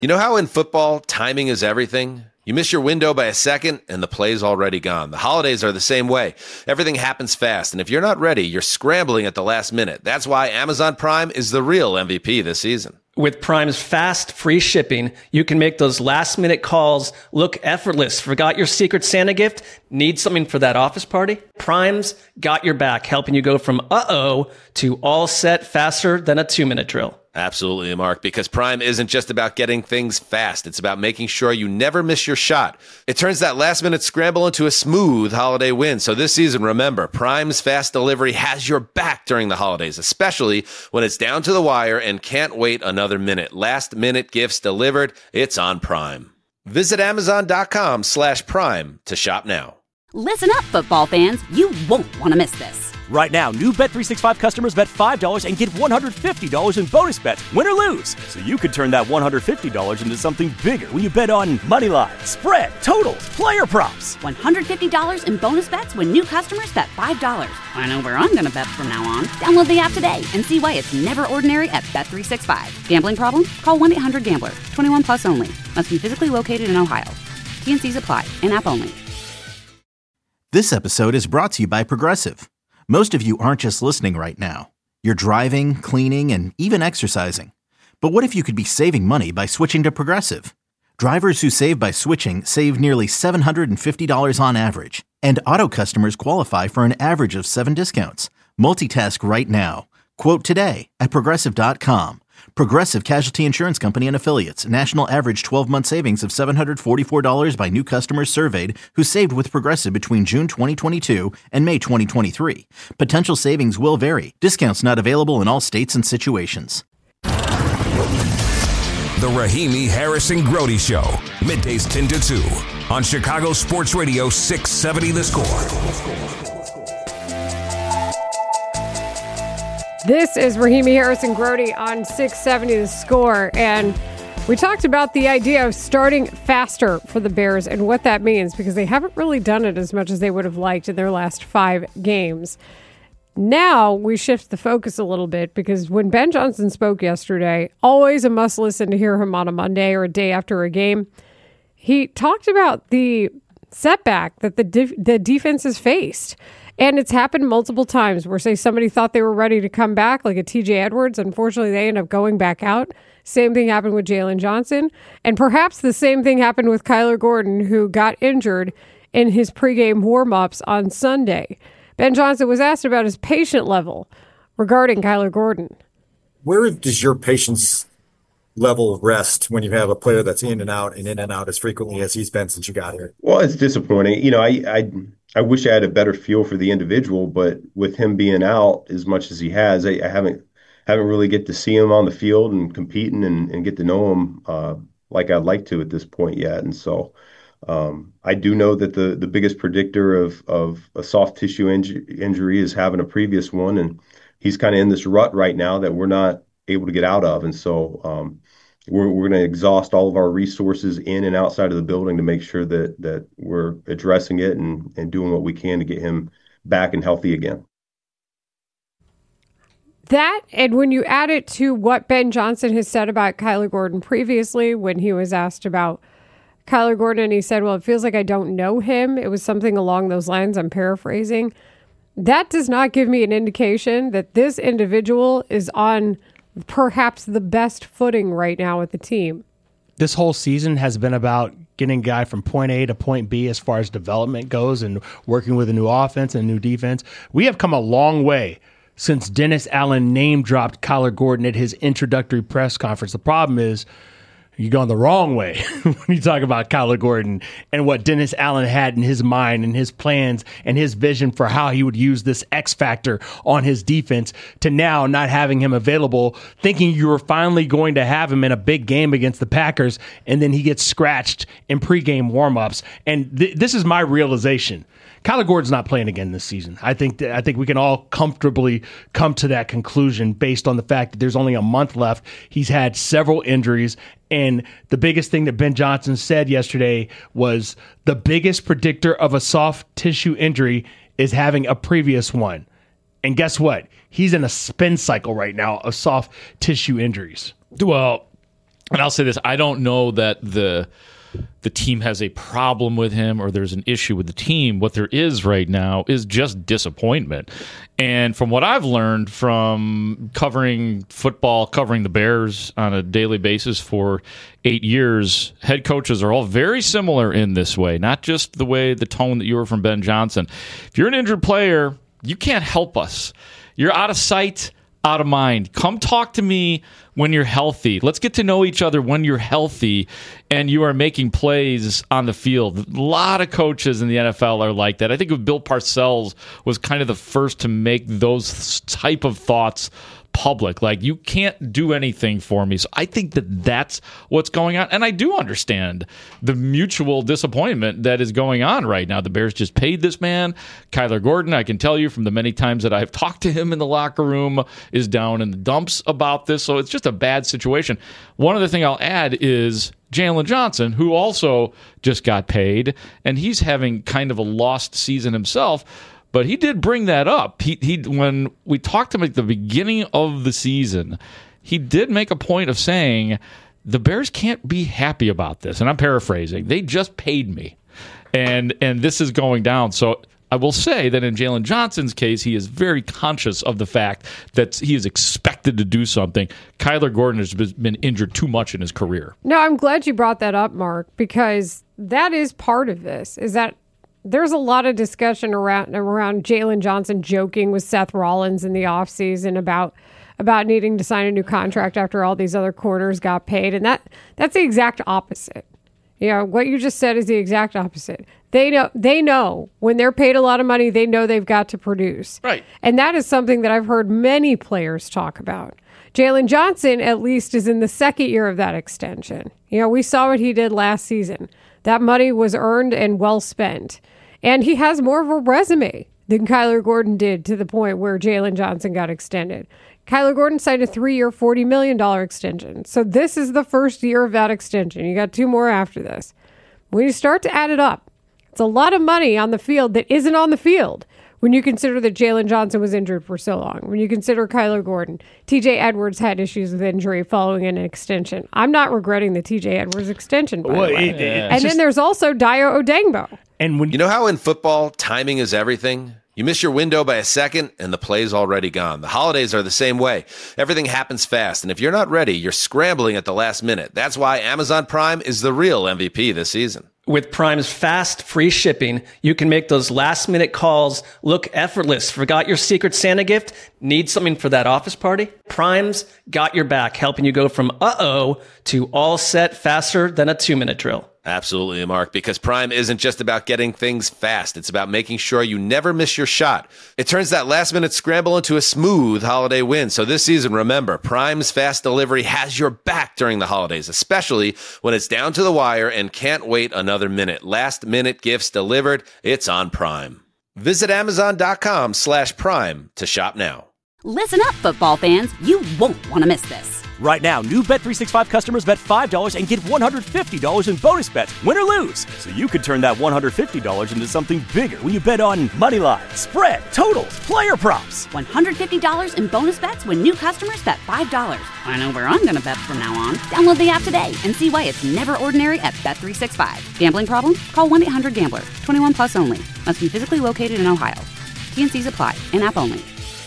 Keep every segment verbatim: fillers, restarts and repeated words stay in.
You know how in football, timing is everything? You miss your window by a second, and the play's already gone. The holidays are the same way. Everything happens fast, and if you're not ready, you're scrambling at the last minute. That's why Amazon Prime is the real M V P this season. With Prime's fast, free shipping, you can make those last-minute calls look effortless. Forgot your Secret Santa gift? Need something for that office party? Prime's got your back, helping you go from uh-oh to all set faster than a two-minute drill. Absolutely, Mark, because Prime isn't just about getting things fast. It's about making sure you never miss your shot. It turns that last-minute scramble into a smooth holiday win. So this season, remember, Prime's fast delivery has your back during the holidays, especially when it's down to the wire and can't wait another minute. Last-minute gifts delivered. It's on Prime. Visit Amazon.com slash Prime to shop now. Listen up, football fans. You won't want to miss this. Right now, new Bet three sixty-five customers bet five dollars and get one hundred fifty dollars in bonus bets, win or lose. So you could turn that one hundred fifty dollars into something bigger when you bet on money line, spread, totals, player props. one hundred fifty dollars in bonus bets when new customers bet five dollars. I know where I'm going to bet from now on. Download the app today and see why it's never ordinary at Bet three sixty-five. Gambling problem? Call one eight hundred gambler. twenty-one plus only. Must be physically located in Ohio. T and C's apply. In-app only. This episode is brought to you by Progressive. Most of you aren't just listening right now. You're driving, cleaning, and even exercising. But what if you could be saving money by switching to Progressive? Drivers who save by switching save nearly seven hundred fifty dollars on average. And auto customers qualify for an average of seven discounts. Multitask right now. Quote today at Progressive dot com. Progressive Casualty Insurance Company and Affiliates. National average twelve-month savings of seven hundred forty-four dollars by new customers surveyed who saved with Progressive between June twenty twenty-two and May twenty twenty-three. Potential savings will vary. Discounts not available in all states and situations. The Rahimi Harrison Grody Show. Middays ten to two on Chicago Sports Radio six seventy The Score. This is Rahimi Harrison Grody on six seventy The Score, and we talked about the idea of starting faster for the Bears and what that means, because they haven't really done it as much as they would have liked in their last five games. Now we shift the focus a little bit, because when Ben Johnson spoke yesterday, always a must listen to hear him on a Monday or a day after a game, he talked about the setback that the def- the defense has faced. And it's happened multiple times where, say, somebody thought they were ready to come back, like a T J Edwards. Unfortunately, they end up going back out. Same thing happened with Jalen Johnson. And perhaps the same thing happened with Kyler Gordon, who got injured in his pregame warm-ups on Sunday. Ben Johnson was asked about his patient level regarding Kyler Gordon. Where does your patience level rest when you have a player that's in and out and in and out as frequently as he's been since you got here? Well, it's disappointing. You know, I I, I wish I had a better feel for the individual, but with him being out as much as he has, I, I haven't haven't really get to see him on the field and competing and, and get to know him uh, like I'd like to at this point yet. And so um, I do know that the the biggest predictor of of a soft tissue inju- injury is having a previous one, and he's kind of in this rut right now that we're not able to get out of. And so um, we're we're going to exhaust all of our resources in and outside of the building to make sure that that we're addressing it and, and doing what we can to get him back and healthy again. That, and when you add it to what Ben Johnson has said about Kyler Gordon previously, when he was asked about Kyler Gordon, and he said, well, it feels like I don't know him. It was something along those lines. I'm paraphrasing. That does not give me an indication that this individual is on perhaps the best footing right now with the team. This whole season has been about getting a guy from point A to point B as far as development goes and working with a new offense and a new defense. We have come a long way since Dennis Allen name-dropped Kyler Gordon at his introductory press conference. The problem is you're going the wrong way when you talk about Kyler Gordon and what Dennis Allen had in his mind and his plans and his vision for how he would use this X factor on his defense, to now not having him available, thinking you were finally going to have him in a big game against the Packers, and then he gets scratched in pregame warmups. And th- this is my realization. Kyler Gordon's not playing again this season. I think that, I think we can all comfortably come to that conclusion based on the fact that there's only a month left. He's had several injuries, and the biggest thing that Ben Johnson said yesterday was the biggest predictor of a soft tissue injury is having a previous one. And guess what? He's in a spin cycle right now of soft tissue injuries. Well, And I'll say this, I don't know that the the team has a problem with him or there's an issue with the team. What there is right now is just disappointment. And from what I've learned from covering football, covering the Bears on a daily basis for eight years, head coaches are all very similar in this way, not just the way, the tone that you were from Ben Johnson. If you're an injured player, you can't help us. You're out of sight, out of mind. Come talk to me when you're healthy. Let's get to know each other when you're healthy and you are making plays on the field. A lot of coaches in the N F L are like that. I think Bill Parcells was kind of the first to make those type of thoughts public. Like, you can't do anything for me. So I think that that's what's going on. And I do understand the mutual disappointment that is going on right now. The Bears just paid this man. Kyler Gordon, I can tell you from the many times that I've talked to him in the locker room, is down in the dumps about this. So it's just a bad situation. One other thing I'll add is Jalen Johnson, who also just got paid, and he's having kind of a lost season himself. But he did bring that up. He he when we talked to him at the beginning of the season, he did make a point of saying the Bears can't be happy about this. And I'm paraphrasing. They just paid me. And and this is going down. So I will say that in Jalen Johnson's case, he is very conscious of the fact that he is expected to do something. Kyler Gordon has been injured too much in his career. No, I'm glad you brought that up, Mark, because that is part of this, is that there's a lot of discussion around around Jalen Johnson joking with Seth Rollins in the offseason about about needing to sign a new contract after all these other corners got paid. And that that's the exact opposite. You know, what you just said is the exact opposite. They know they know when they're paid a lot of money, they know they've got to produce. Right. And that is something that I've heard many players talk about. Jalen Johnson, at least, is in the second year of that extension. You know, we saw what he did last season. That money was earned and well spent. And he has more of a resume than Kyler Gordon did, to the point where Jalen Johnson got extended. Kyler Gordon signed a three-year, forty million dollars extension. So this is the first year of that extension. You got two more after this. When you start to add it up, it's a lot of money on the field that isn't on the field when you consider that Jalen Johnson was injured for so long. When you consider Kyler Gordon, T J Edwards had issues with injury following an extension. I'm not regretting the T J Edwards extension, by well, the way. It, it, and then there's also Dayo Odeyingbo. And when you know how in football, timing is everything? You miss your window by a second and the play's already gone. The holidays are the same way. Everything happens fast, and if you're not ready, you're scrambling at the last minute. That's why Amazon Prime is the real M V P this season. With Prime's fast, free shipping, you can make those last-minute calls look effortless. Forgot your Secret Santa gift? Need something for that office party? Prime's got your back, helping you go from uh-oh to all set faster than a two-minute drill. Absolutely, Mark, because Prime isn't just about getting things fast. It's about making sure you never miss your shot. It turns that last-minute scramble into a smooth holiday win. So this season, remember, Prime's fast delivery has your back during the holidays, especially when it's down to the wire and can't wait another minute. Last-minute gifts delivered. It's on Prime. Visit Amazon.com slash Prime to shop now. Listen up, football fans. You won't want to miss this. Right now, new Bet three sixty-five customers bet five dollars and get one hundred fifty dollars in bonus bets, win or lose. So you could turn that one hundred fifty dollars into something bigger when you bet on money line, spread, totals, player props. one hundred fifty dollars in bonus bets when new customers bet five dollars. I know where I'm going to bet from now on. Download the app today and see why it's never ordinary at Bet three sixty-five. Gambling problem? Call one eight hundred gambler. twenty-one plus only. Must be physically located in Ohio. T and C's apply. In-app only.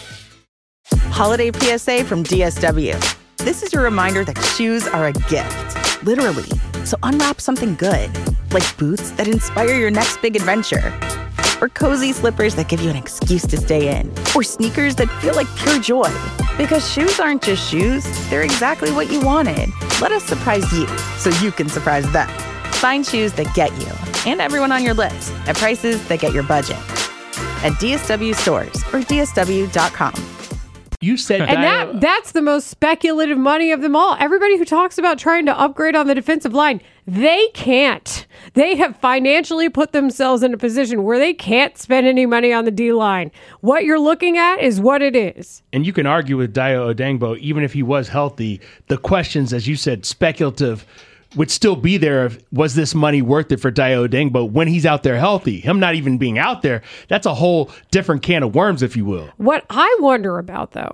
Holiday P S A from D S W. This is your reminder that shoes are a gift, literally. So unwrap something good, like boots that inspire your next big adventure, or cozy slippers that give you an excuse to stay in, or sneakers that feel like pure joy. Because shoes aren't just shoes, they're exactly what you wanted. Let us surprise you so you can surprise them. Find shoes that get you and everyone on your list at prices that get your budget at D S W stores or D S W dot com. You said and that that's the most speculative money of them all. Everybody who talks about trying to upgrade on the defensive line, they can't. They have financially put themselves in a position where they can't spend any money on the D-line. What you're looking at is what it is. And you can argue with Dayo Odeyingbo, even if he was healthy, the questions, as you said, speculative, would still be there. Of, was this money worth it for Dayo Odeyingbo when he's out there healthy? Him not even being out there, that's a whole different can of worms, if you will. What I wonder about, though,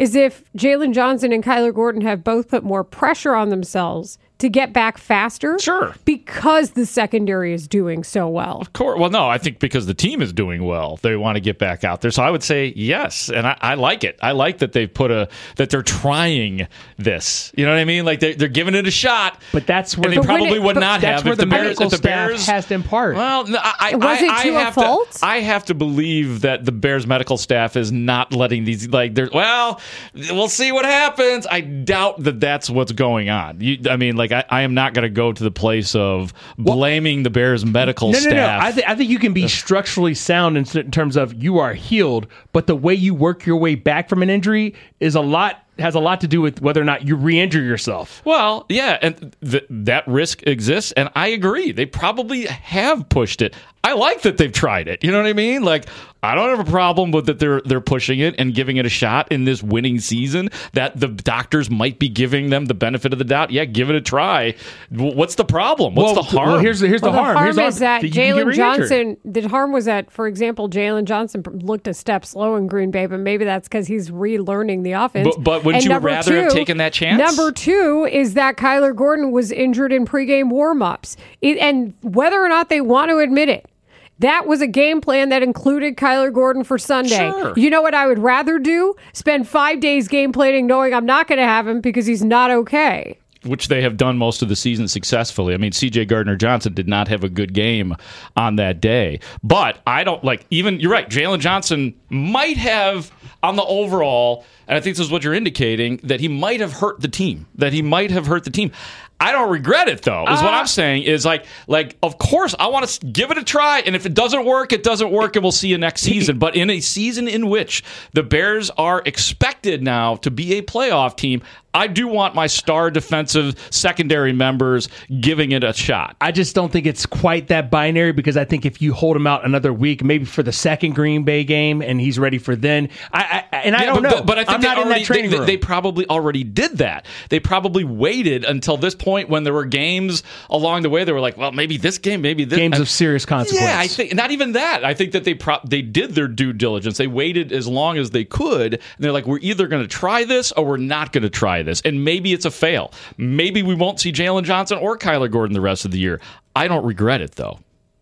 is if Jalen Johnson and Kyler Gordon have both put more pressure on themselves to get back faster. Sure. Because the secondary is doing so well. Of course. Well, no, I think because the team is doing well, they want to get back out there. So I would say yes, and I, I like it. I like that they've put a that they're trying this. You know what I mean? Like they're, they're giving it a shot. But that's where and they probably it, would not that's have where if the, the Bears. medical If the staff Bears has to impart. Well, no, I, was I, it I to have a fault? To, I have to believe that the Bears medical staff is not letting these like. They're well, we'll see what happens. I doubt that that's what's going on. You, I mean, like I, I am not going to go to the place of blaming well, the Bears medical no, staff. No, no, I, th- I think you can be structurally sound in, in terms of you are healed, but the way you work your way back from an injury is a lot has a lot to do with whether or not you re-injure yourself. Well, yeah, and th- that risk exists, and I agree. They probably have pushed it. I like that they've tried it. You know what I mean? Like, I don't have a problem with that they're they're pushing it and giving it a shot in this winning season that the doctors might be giving them the benefit of the doubt. Yeah, give it a try. What's the problem? What's well, the harm? Well, here's the, here's well, the harm. The harm here's is that, that Jalen Johnson, the harm was that, for example, Jalen Johnson looked a step slow in Green Bay, but maybe that's because he's relearning the offense. But, but wouldn't and you rather two, have taken that chance? Number two is that Kyler Gordon was injured in pregame warmups. It, and whether or not they want to admit it, that was a game plan that included Kyler Gordon for Sunday. Sure. You know what I would rather do? Spend five days game planning knowing I'm not going to have him because he's not okay. Which they have done most of the season successfully. I mean, C J Gardner-Johnson did not have a good game on that day. But I don't like, even, you're right, Jalen Johnson might have, on the overall, and I think this is what you're indicating, that he might have hurt the team. That he might have hurt the team. I don't regret it, though, is uh, what I'm saying. Is like, like, of course, I want to give it a try, and if it doesn't work, it doesn't work, and we'll see you next season. But in a season in which the Bears are expected now to be a playoff team, I do want my star defensive secondary members giving it a shot. I just don't think it's quite that binary because I think if you hold him out another week, maybe for the second Green Bay game, and he's ready for then, I, I and I yeah, don't but, know. But, but I think I'm they not already, in that training they, room. They probably already did that. They probably waited until this point when there were games along the way. They were like, well, maybe this game, maybe this games and, of serious consequence. Yeah, I think not even that. I think that they pro- they did their due diligence. They waited as long as they could, and they're like, we're either going to try this or we're not going to try this, and maybe it's a fail. Maybe we won't see Jalen Johnson or Kyler Gordon the rest of the year. I don't regret it, though.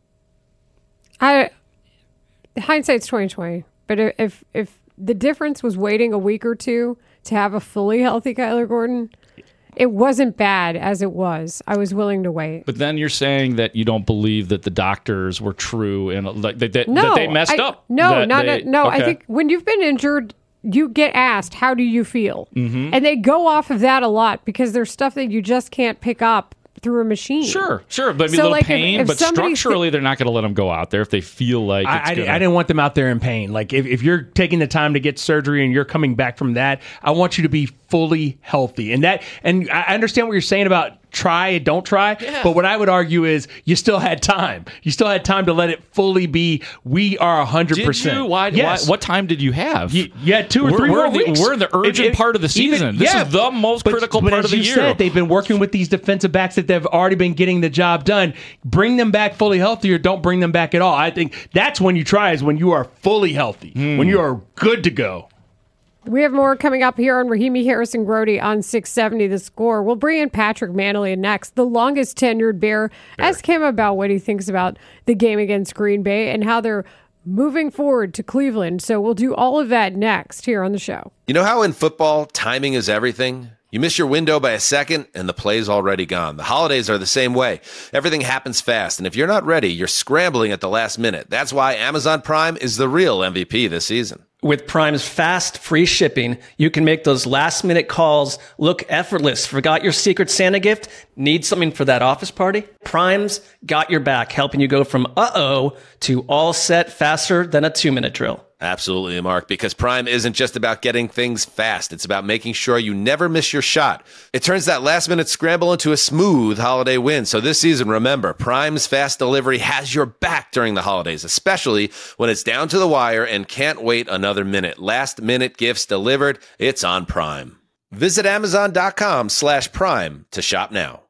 I hindsight's twenty twenty, but if if the difference was waiting a week or two to have a fully healthy Kyler Gordon, it wasn't bad as it was. I was willing to wait. But then you're saying that you don't believe that the doctors were true and that, that, no, that they messed I, up. No, not they, no. okay. I think when you've been injured, you get asked, how do you feel? Mm-hmm. And they go off of that a lot because there's stuff that you just can't pick up through a machine. Sure, sure. But maybe so a little like pain, if, if but structurally th- they're not going to let them go out there if they feel like it's I, I, gonna... I didn't want them out there in pain. Like if, if you're taking the time to get surgery and you're coming back from that, I want you to be fully healthy. And that, and I understand what you're saying about try and don't try, yeah. but what I would argue is you still had time. You still had time to let it fully be, we are one hundred percent. Did you? Why, yes. why, what time did you have? You, you had two or we're, three we're more the, weeks. We're in the urgent it, it, part of the season. Even, this yeah, is the most but, critical but part as of the you year. Said, they've been working with these defensive backs that they've already been getting the job done. Bring them back fully healthy or don't bring them back at all. I think that's when you try, is when you are fully healthy, mm. when you are good to go. We have more coming up here on Rahimi Harrison Grody on six seventy The Score. We'll bring in Patrick Manley next, the longest tenured Bear. Bear. Ask him about what he thinks about the game against Green Bay and how they're moving forward to Cleveland. So we'll do all of that next here on the show. You know how in football, timing is everything? You miss your window by a second, and the play's already gone. The holidays are the same way. Everything happens fast, and if you're not ready, you're scrambling at the last minute. That's why Amazon Prime is the real M V P this season. With Prime's fast, free shipping, you can make those last-minute calls look effortless. Forgot your Secret Santa gift? Need something for that office party? Prime's got your back, helping you go from uh-oh to all set faster than a two-minute drill. Absolutely, Mark, because Prime isn't just about getting things fast. It's about making sure you never miss your shot. It turns that last-minute scramble into a smooth holiday win. So this season, remember, Prime's fast delivery has your back during the holidays, especially when it's down to the wire and can't wait another minute. Last-minute gifts delivered. It's on Prime. Visit Amazon.com slash Prime to shop now.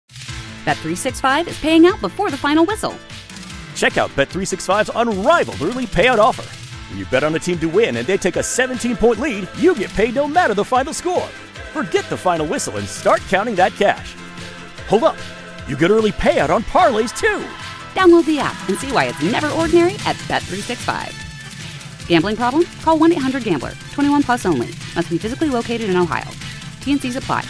Bet three sixty-five is paying out before the final whistle. Check out Bet three sixty-five's unrivaled early payout offer. When you bet on a team to win and they take a seventeen-point lead, you get paid no matter the final score. Forget the final whistle and start counting that cash. Hold up. You get early payout on parlays, too. Download the app and see why it's never ordinary at Bet three sixty-five. Gambling problem? Call one eight hundred gambler. twenty-one plus only. Must be physically located in Ohio. T and C's apply.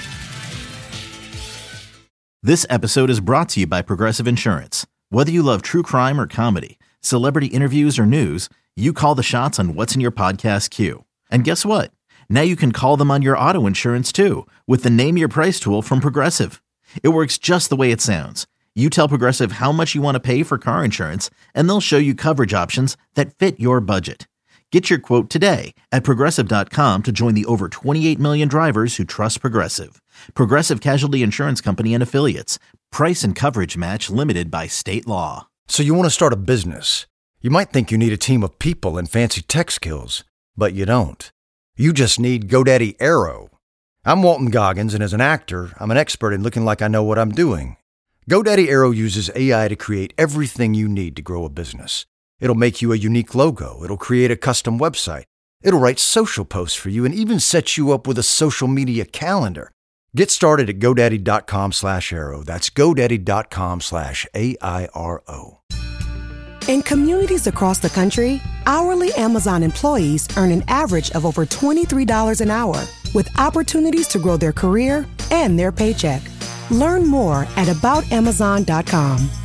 This episode is brought to you by Progressive Insurance. Whether you love true crime or comedy, celebrity interviews or news, you call the shots on what's in your podcast queue. And guess what? Now you can call them on your auto insurance too with the Name Your Price tool from Progressive. It works just the way it sounds. You tell Progressive how much you want to pay for car insurance, and they'll show you coverage options that fit your budget. Get your quote today at Progressive dot com to join the over twenty-eight million drivers who trust Progressive. Progressive Casualty Insurance Company and Affiliates. Price and coverage match limited by state law. So you want to start a business. You might think you need a team of people and fancy tech skills, but you don't. You just need GoDaddy Aero. I'm Walton Goggins, and as an actor, I'm an expert in looking like I know what I'm doing. GoDaddy Aero uses A I to create everything you need to grow a business. It'll make you a unique logo. It'll create a custom website. It'll write social posts for you and even set you up with a social media calendar. Get started at GoDaddy.com slash Aero. That's GoDaddy.com slash A I R O. In communities across the country, hourly Amazon employees earn an average of over twenty-three dollars an hour, with opportunities to grow their career and their paycheck. Learn more at About Amazon dot com.